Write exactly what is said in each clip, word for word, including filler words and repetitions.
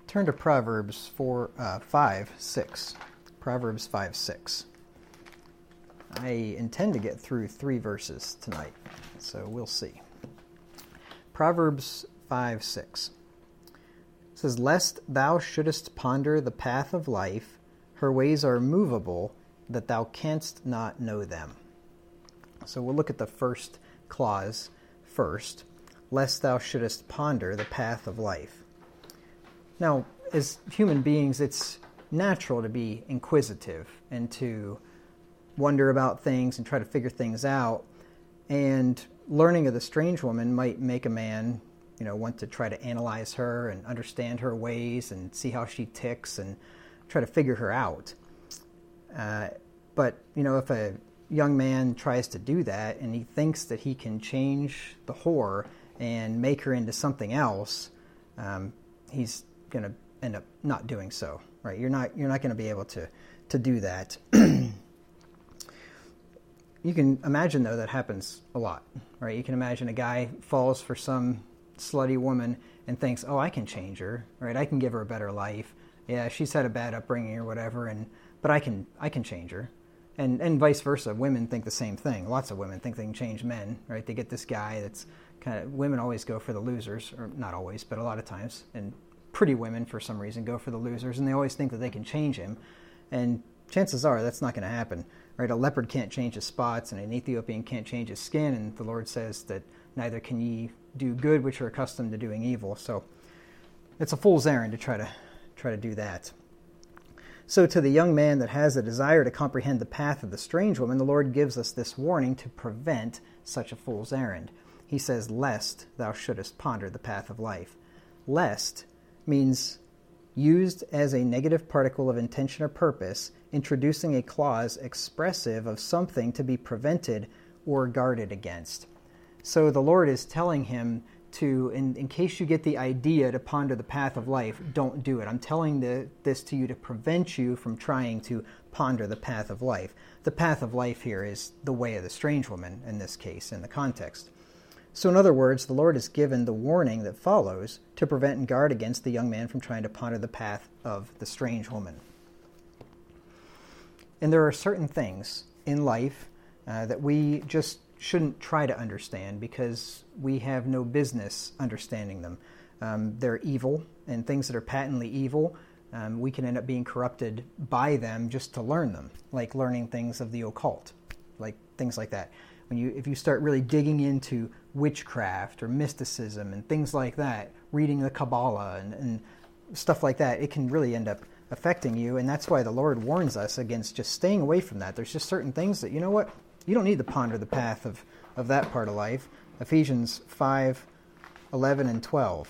Turn to Proverbs four, uh, five, six. Proverbs five, six. I intend to get through three verses tonight, so we'll see. Proverbs five, six. It says, "Lest thou shouldest ponder the path of life, her ways are movable, that thou canst not know them." So we'll look at the first clause first. Lest thou shouldest ponder the path of life. Now, as human beings, it's natural to be inquisitive and to wonder about things and try to figure things out. And learning of the strange woman might make a man, you know, want to try to analyze her and understand her ways and see how she ticks and try to figure her out. Uh, but, you know, if a young man tries to do that and he thinks that he can change the whore and make her into something else, um, he's going to end up not doing so, right? You're not you're not going to be able to to do that. You can imagine, though, that happens a lot, right? You can imagine a guy falls for some slutty woman and thinks, oh, I can change her, right? I can give her a better life. Yeah, she's had a bad upbringing or whatever, and but I can I can change her. And and vice versa. Women think the same thing. Lots of women think they can change men, right? They get this guy that's kind of, women always go for the losers, or not always, but a lot of times, and pretty women, for some reason, go for the losers, and they always think that they can change him. And chances are that's not going to happen, right? A leopard can't change his spots, and an Ethiopian can't change his skin, and the Lord says that neither can ye do good which are accustomed to doing evil. So it's a fool's errand to try to try to do that. So to the young man that has a desire to comprehend the path of the strange woman, the Lord gives us this warning to prevent such a fool's errand. He says, lest thou shouldest ponder the path of life. Lest means used as a negative particle of intention or purpose, introducing a clause expressive of something to be prevented or guarded against. So the Lord is telling him to, in, in case you get the idea to ponder the path of life, don't do it. I'm telling the, this to you to prevent you from trying to ponder the path of life. The path of life here is the way of the strange woman, in this case, in the context. So in other words, the Lord has given the warning that follows to prevent and guard against the young man from trying to ponder the path of the strange woman. And there are certain things in life uh, that we just shouldn't try to understand because we have no business understanding them. Um, they're evil, and things that are patently evil, um, we can end up being corrupted by them just to learn them, like learning things of the occult, like things like that. When you, if you start really digging into witchcraft or mysticism and things like that, reading the Kabbalah and, and stuff like that, it can really end up affecting you, and that's why the Lord warns us against just staying away from that. There's just certain things that, you know what, you don't need to ponder the path of, of that part of life. Ephesians five, eleven, and twelve.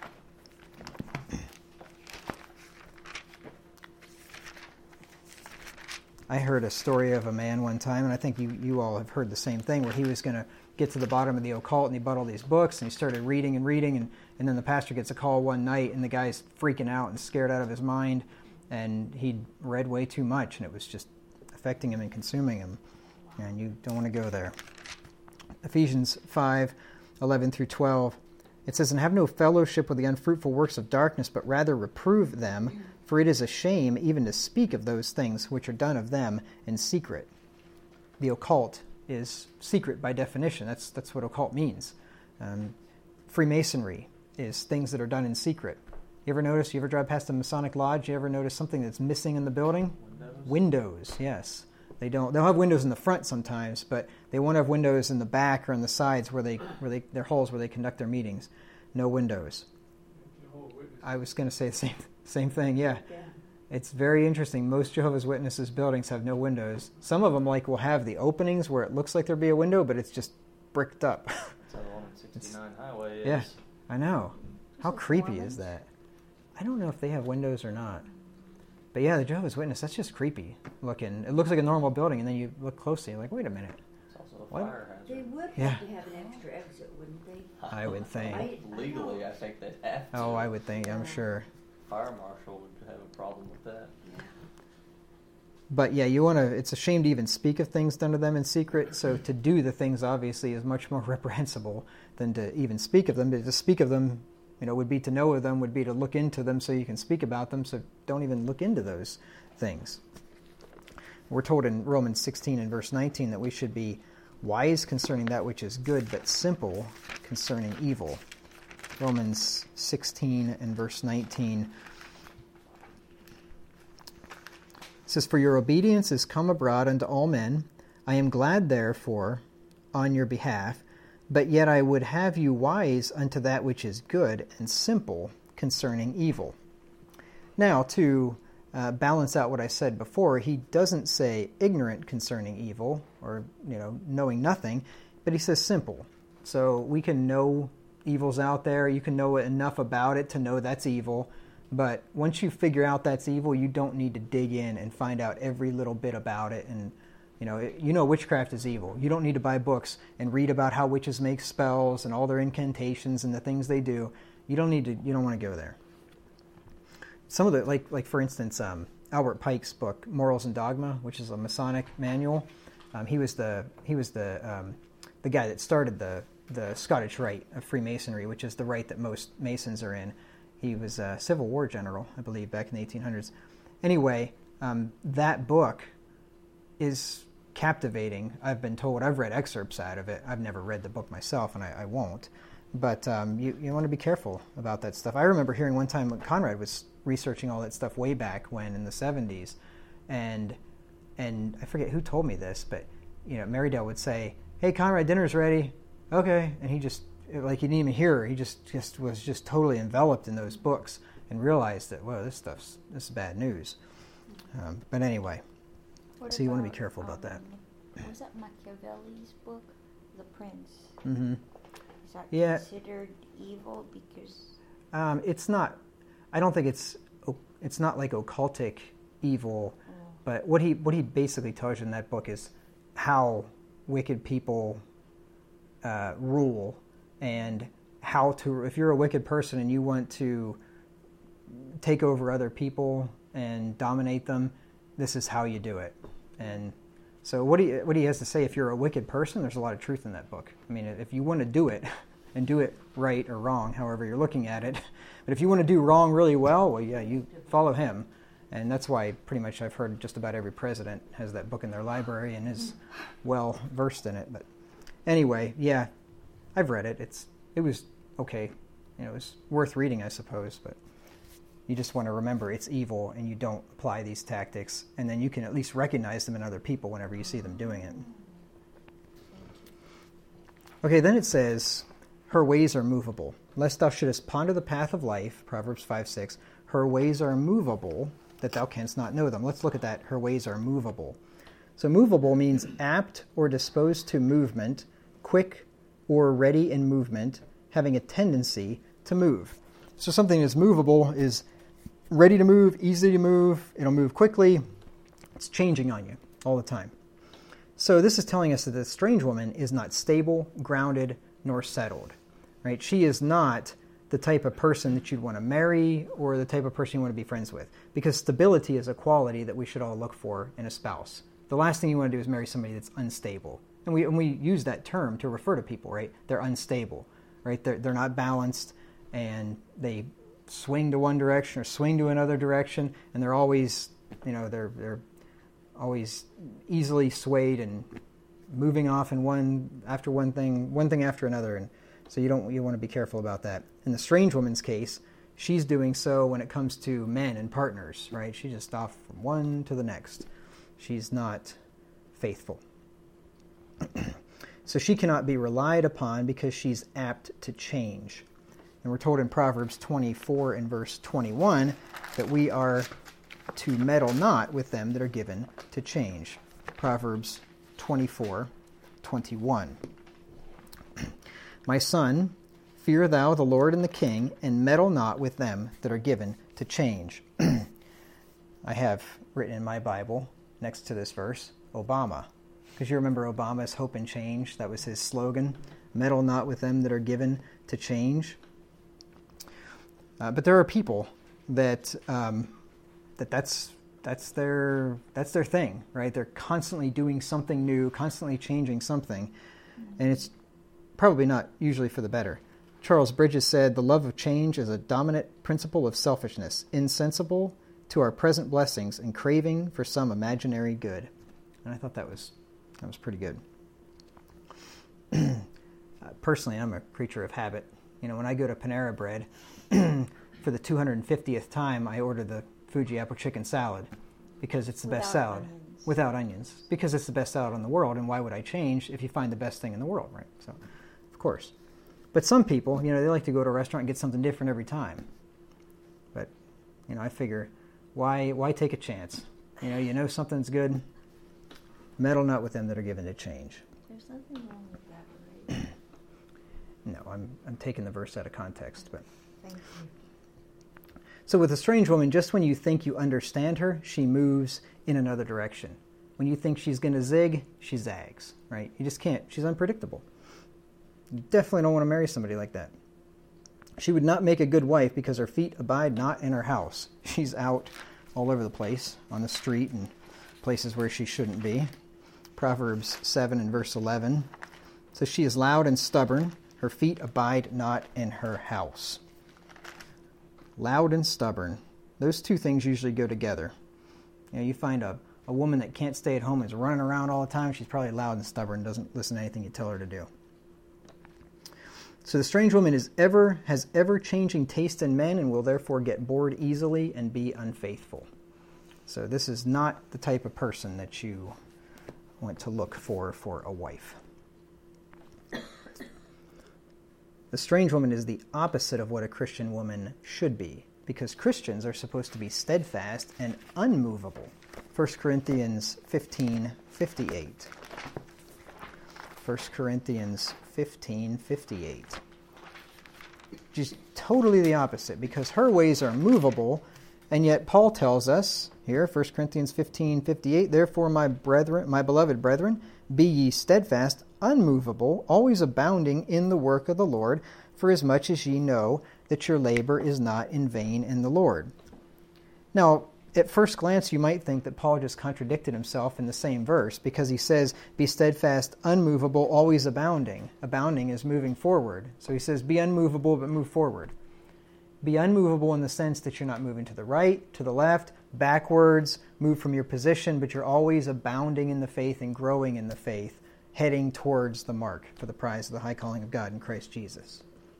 I heard a story of a man one time, and I think you, you all have heard the same thing, where he was going to get to the bottom of the occult, and he bought all these books, and he started reading and reading, and, and then the pastor gets a call one night, and the guy's freaking out and scared out of his mind, and he'd read way too much, and it was just affecting him and consuming him, and you don't want to go there. Ephesians five, eleven through twelve, it says, "And have no fellowship with the unfruitful works of darkness, but rather reprove them, for it is a shame even to speak of those things which are done of them in secret." The occult is secret by definition. That's that's what occult means. Um, Freemasonry is things that are done in secret. You ever notice, you ever drive past a Masonic lodge, you ever notice something that's missing in the building? Windows. Windows, yes. They don't. They'll have windows in the front sometimes, but they won't have windows in the back or on the sides where they where they their holes where they conduct their meetings. No windows. I was going to say the same same thing. Yeah. Yeah. It's very interesting. Most Jehovah's Witnesses buildings have no windows. Some of them, like, will have the openings where it looks like there'd be a window, but it's just bricked up. That's how the one on sixty-nine highway is. Yeah, I know. How Is it creepy Mormons? is that? I don't know if they have windows or not. But yeah, the Jehovah's Witness, that's just creepy looking. It looks like a normal building, and then you look closely, you're like, wait a minute. It's also a What? fire They hazard. would Yeah. have to have an extra exit, wouldn't they? I would think. I- Legally, I think they'd have to. Oh, I would think, I'm sure. Fire marshal would have a problem with that. But yeah, you want to, it's a shame to even speak of things done to them in secret, so to do the things obviously is much more reprehensible than to even speak of them. But to speak of them, you know, would be to know of them, would be to look into them so you can speak about them. So don't even look into those things. We're told in Romans sixteen and verse nineteen that we should be wise concerning that which is good, but simple concerning evil. Romans sixteen and verse nineteen. It says, "For your obedience is come abroad unto all men. I am glad, therefore, on your behalf. But yet I would have you wise unto that which is good, and simple concerning evil." Now, to uh, balance out what I said before, he doesn't say ignorant concerning evil, or, you know, knowing nothing, but he says simple. So we can know evil's out there. You can know enough about it to know that's evil. But once you figure out that's evil, you don't need to dig in and find out every little bit about it. And, you know, it, you know witchcraft is evil. You don't need to buy books and read about how witches make spells and all their incantations and the things they do. You don't need to, you don't want to go there. Some of the, like, like for instance, um, Albert Pike's book, Morals and Dogma, which is a Masonic manual. Um, he was the, he was the, um, the guy that started the, the Scottish Rite of Freemasonry, which is the rite that most Masons are in. He was a Civil War general, I believe, back in the eighteen hundreds. Anyway, um, that book is captivating. I've been told, I've read excerpts out of it. I've never read the book myself, and I, I won't. But um, you, you want to be careful about that stuff. I remember hearing one time when Conrad was researching all that stuff way back when, in the seventies, and and I forget who told me this, but you know, Marydale would say, "Hey, Conrad, dinner's ready." "Okay," and he just, like, he didn't even hear her. He just, just was just totally enveloped in those books and realized that, whoa, this stuff's, this is bad news. Um, but anyway, What so you want to about, be careful about um, that. Was that Machiavelli's book, The Prince? Mm-hmm. Is that Yeah. considered evil because... Um, it's not, I don't think it's, it's not like occultic evil, Oh. but what he, what he basically tells you in that book is how wicked people uh, rule, and how to, if you're a wicked person and you want to take over other people and dominate them, this is how you do it. And so what he, what he has to say, if you're a wicked person, there's a lot of truth in that book. I mean, if you want to do it, and do it right or wrong, however you're looking at it, but if you want to do wrong really well, well, yeah, you follow him. And that's why pretty much I've heard just about every president has that book in their library and is well versed in it. But anyway, yeah, I've read it. It's it was okay. You know, it was worth reading, I suppose, but you just want to remember it's evil and you don't apply these tactics, and then you can at least recognize them in other people whenever you see them doing it. Okay, then it says, her ways are movable. Lest thou shouldest ponder the path of life, Proverbs five six, her ways are movable, that thou canst not know them. Let's look at that. Her ways are movable. So movable means apt or disposed to movement, quick or ready in movement, having a tendency to move. So something that's movable is ready to move, easy to move, it'll move quickly, it's changing on you all the time. So this is telling us that the strange woman is not stable, grounded, nor settled. Right? She is not the type of person that you'd want to marry or the type of person you want to be friends with, because stability is a quality that we should all look for in a spouse. The last thing you want to do is marry somebody that's unstable. And we and we use that term to refer to people, right? They're unstable, right? They're, they're not balanced, and they swing to one direction or swing to another direction, and they're always, you know, they're they're always easily swayed and moving off in one after one thing, one thing after another, and so you don't you want to be careful about that. In the strange woman's case, she's doing so when it comes to men and partners, right? She's just off from one to the next. She's not faithful. So she cannot be relied upon because she's apt to change. And we're told in Proverbs twenty-four and verse twenty-one that we are to meddle not with them that are given to change. Proverbs twenty-four twenty-one. My son, fear thou the Lord and the king, and meddle not with them that are given to change. I have written in my Bible, next to this verse, Obama. Because you remember Obama's Hope and Change? That was his slogan. Meddle not with them that are given to change. Uh, but there are people that um, that that's that's their that's their thing, right? They're constantly doing something new, constantly changing something, and it's probably not usually for the better. Charles Bridges said, "The love of change is a dominant principle of selfishness, insensible to our present blessings and craving for some imaginary good." And I thought that was that was pretty good. uh, personally, I'm a creature of habit. You know, when I go to Panera Bread, for the two hundred fiftieth time, I order the Fuji apple chicken salad because it's the Without best salad. onions. Without onions. Because it's the best salad in the world, and why would I change if you find the best thing in the world, right? So, of course. But some people, you know, they like to go to a restaurant and get something different every time. But, you know, I figure, why why take a chance? You know, you know something's good, meddle not with them that are given to change. There's nothing wrong with that, right? No, I'm I'm taking the verse out of context, but... Thank you. So with a strange woman, just when you think you understand her, she moves in another direction. When you think she's going to zig, she zags, right? You just can't. She's unpredictable. You definitely don't want to marry somebody like that. She would not make a good wife because her feet abide not in her house. She's out all over the place, on the street and places where she shouldn't be. Proverbs seven and verse eleven says, "She is loud and stubborn. Her feet abide not in her house." Loud and stubborn. Those two things usually go together. You know, you find a, a woman that can't stay at home and is running around all the time, she's probably loud and stubborn, doesn't listen to anything you tell her to do. So the strange woman is ever has ever-changing taste in men and will therefore get bored easily and be unfaithful. So this is not the type of person that you want to look for for a wife. The strange woman is the opposite of what a Christian woman should be, because Christians are supposed to be steadfast and unmovable. First Corinthians fifteen fifty-eight. First Corinthians fifteen fifty-eight. Just totally the opposite, because her ways are movable, and yet Paul tells us here, First Corinthians fifteen fifty-eight, "Therefore, my brethren, my beloved brethren, be ye steadfast, unmovable, always abounding in the work of the Lord, for as much as ye know that your labor is not in vain in the Lord." Now, at first glance, you might think that Paul just contradicted himself in the same verse, because he says, "Be steadfast, unmovable, always abounding." Abounding is moving forward. So he says, be unmovable, but move forward. Be unmovable in the sense that you're not moving to the right, to the left, backwards, move from your position, but you're always abounding in the faith and growing in the faith, heading towards the mark for the prize of the high calling of God in Christ Jesus.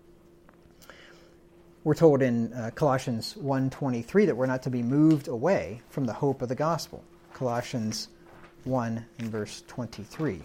We're told in uh, Colossians one twenty-three that we're not to be moved away from the hope of the gospel. Colossians one and verse twenty-three.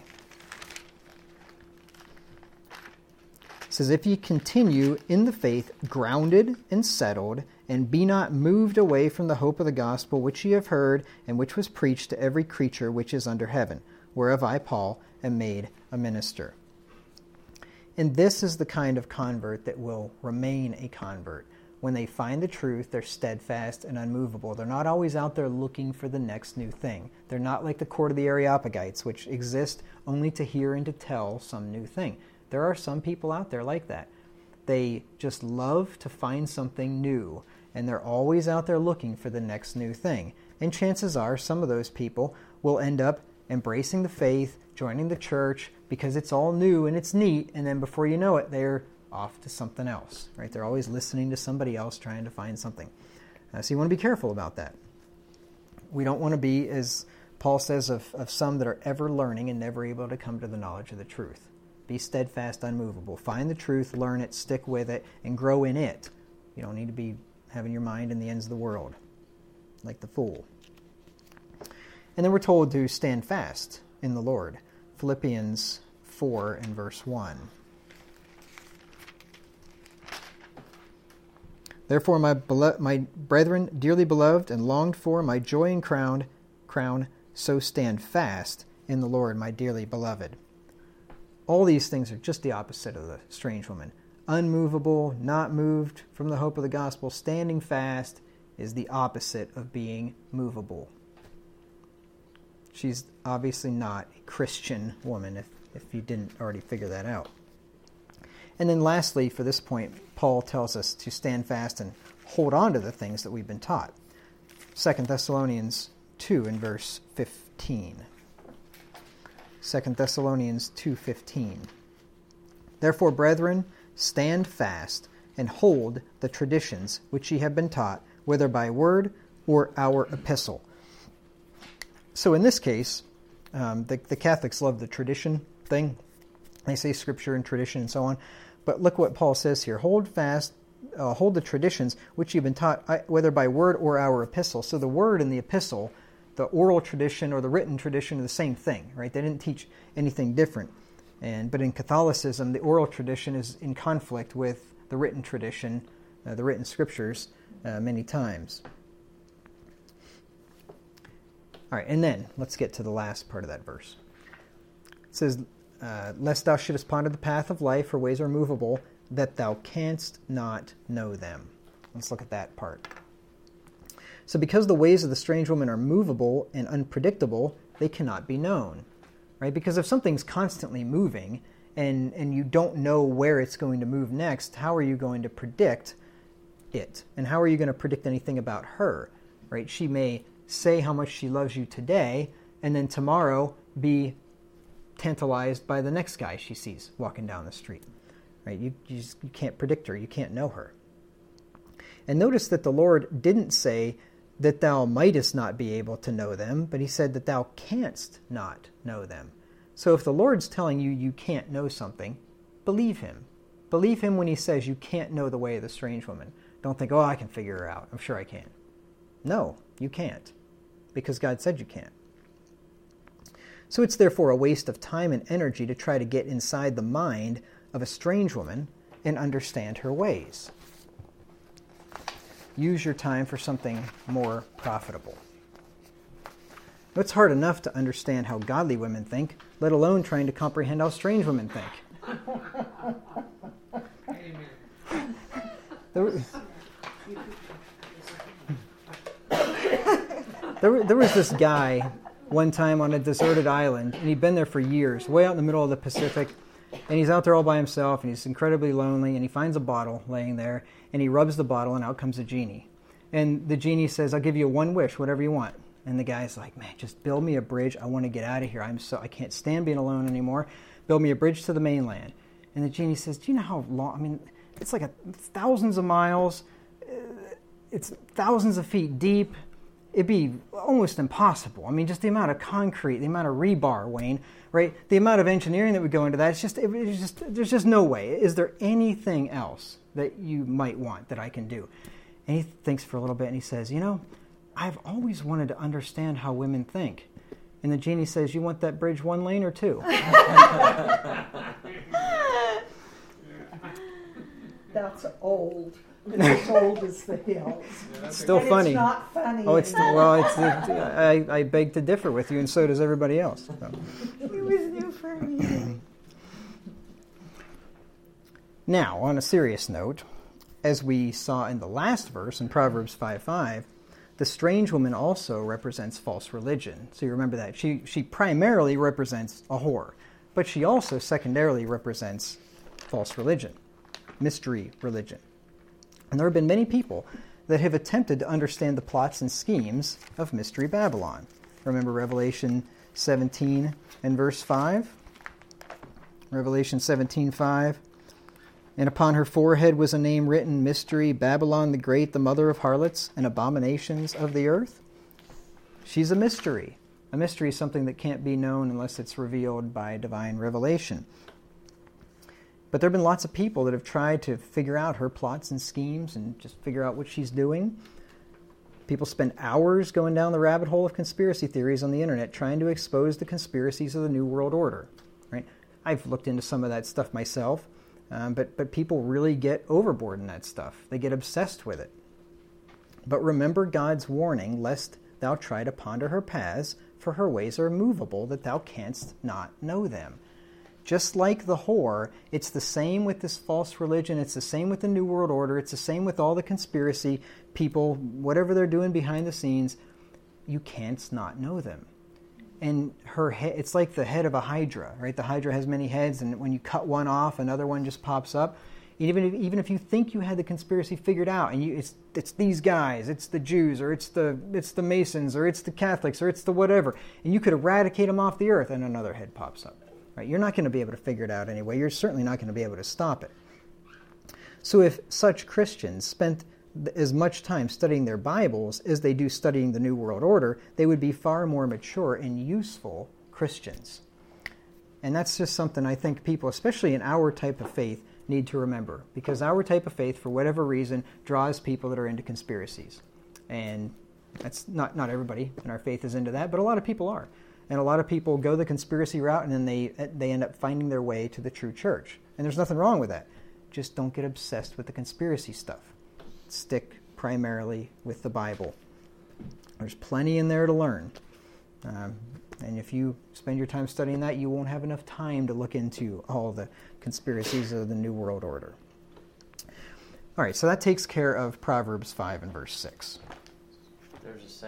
It says, "If ye continue in the faith, grounded and settled, and be not moved away from the hope of the gospel which ye have heard, and which was preached to every creature which is under heaven, whereof I, Paul, am made a minister." And this is the kind of convert that will remain a convert. When they find the truth, they're steadfast and unmovable. They're not always out there looking for the next new thing. They're not like the court of the Areopagites, which exist only to hear and to tell some new thing. There are some people out there like that. They just love to find something new, and they're always out there looking for the next new thing. And chances are some of those people will end up embracing the faith, joining the church, because it's all new and it's neat, and then before you know it, they're off to something else, right? They're always listening to somebody else trying to find something. Uh, so you want to be careful about that. We don't want to be, as Paul says, of, of some that are ever learning and never able to come to the knowledge of the truth. Be steadfast, unmovable. Find the truth, learn it, stick with it, and grow in it. You don't need to be having your mind in the ends of the world, like the fool. And then we're told to stand fast in the Lord. Philippians four and verse one. "Therefore, my belo- my brethren, dearly beloved and longed for, my joy and crown, crown, so stand fast in the Lord, my dearly beloved." All these things are just the opposite of the strange woman. Unmovable, not moved from the hope of the gospel. Standing fast is the opposite of being movable. She's obviously not a Christian woman, if, if you didn't already figure that out. And then lastly, for this point, Paul tells us to stand fast and hold on to the things that we've been taught. Second Thessalonians two and verse fifteen. Second Thessalonians two fifteen. "Therefore, brethren, stand fast and hold the traditions which ye have been taught, whether by word or our epistle. So in this case, um, the, the Catholics love the tradition thing. They say scripture and tradition and so on. But look what Paul says here. Hold fast, uh, hold the traditions which you've been taught, whether by word or our epistle. So the word and the epistle, the oral tradition or the written tradition, are the same thing, right? They didn't teach anything different. And but in Catholicism, the oral tradition is in conflict with the written tradition, uh, the written scriptures, uh, many times. All right, and then let's get to the last part of that verse. It says, uh, lest thou shouldest ponder the path of life, for ways are movable, that thou canst not know them. Let's look at that part. So because the ways of the strange woman are movable and unpredictable, they cannot be known. Right? Because if something's constantly moving and, and you don't know where it's going to move next, how are you going to predict it? And how are you going to predict anything about her? Right? She may say how much she loves you today, and then tomorrow be tantalized by the next guy she sees walking down the street. Right? You, you, just, you can't predict her. You can't know her. And notice that the Lord didn't say that thou mightest not be able to know them, but he said that thou canst not know them. So if the Lord's telling you you can't know something, believe him. Believe him when he says you can't know the way of the strange woman. Don't think, oh, I can figure her out. I'm sure I can. No, you can't, because God said you can't. So it's therefore a waste of time and energy to try to get inside the mind of a strange woman and understand her ways. Use your time for something more profitable. It's hard enough to understand how godly women think, let alone trying to comprehend how strange women think. There, there, there was this guy one time on a deserted island, and he'd been there for years, way out in the middle of the Pacific, and he's out there all by himself, and he's incredibly lonely, and he finds a bottle laying there, and he rubs the bottle, and out comes a genie. And the genie says, I'll give you one wish, whatever you want. And the guy's like, man, just build me a bridge. I want to get out of here. I'm so I can't stand being alone anymore. Build me a bridge to the mainland. And the genie says, do you know how long? I mean, it's like a, it's thousands of miles. It's thousands of feet deep. It'd be almost impossible. I mean, just the amount of concrete, the amount of rebar, Wayne, right? The amount of engineering that would go into that. It's just, it's just, there's just no way. Is there anything else that you might want that I can do? And he thinks for a little bit and he says, you know, I've always wanted to understand how women think. And the genie says, you want that bridge one lane or two? That's old. It's as old as the hills. It's still and funny. It's not funny. Oh, it's anymore. well, it's I, I beg to differ with you, and so does everybody else. So. It was new for me. Now, on a serious note, as we saw in the last verse in Proverbs five five, the strange woman also represents false religion. So you remember that. She, she primarily represents a whore, but she also secondarily represents false religion, mystery religion. And there have been many people that have attempted to understand the plots and schemes of Mystery Babylon. Remember Revelation seventeen and verse five? Revelation seventeen five. And upon her forehead was a name written, Mystery, Babylon the Great, the mother of harlots and abominations of the earth. She's a mystery. A mystery is something that can't be known unless it's revealed by divine revelation. But there have been lots of people that have tried to figure out her plots and schemes and just figure out what she's doing. People spend hours going down the rabbit hole of conspiracy theories on the internet trying to expose the conspiracies of the New World Order. Right? I've looked into some of that stuff myself. Um, but, but people really get overboard in that stuff. They get obsessed with it. But remember God's warning, lest thou try to ponder her paths, for her ways are immovable, that thou canst not know them. Just like the whore, it's the same with this false religion. It's the same with the New World Order. It's the same with all the conspiracy people, whatever they're doing behind the scenes. You canst not know them. And her head, it's like the head of a hydra, right? The hydra has many heads, and when you cut one off, another one just pops up. Even if, even if you think you had the conspiracy figured out, and you, it's it's these guys, it's the Jews, or it's the it's the Masons, or it's the Catholics, or it's the whatever, and you could eradicate them off the earth, and another head pops up, right? You're not going to be able to figure it out anyway. You're certainly not going to be able to stop it. So if such Christians spent as much time studying their Bibles as they do studying the New World Order, they would be far more mature and useful Christians. And that's just something I think people, especially in our type of faith, need to remember. Because our type of faith, for whatever reason, draws people that are into conspiracies. And that's not, not everybody in our faith is into that, but a lot of people are. And a lot of people go the conspiracy route, and then they they end up finding their way to the true church. And there's nothing wrong with that. Just don't get obsessed with the conspiracy stuff. Stick primarily with the Bible. There's plenty in there to learn. Um, and if you spend your time studying that, you won't have enough time to look into all the conspiracies of the New World Order. All right, so that takes care of Proverbs five and verse six. There's a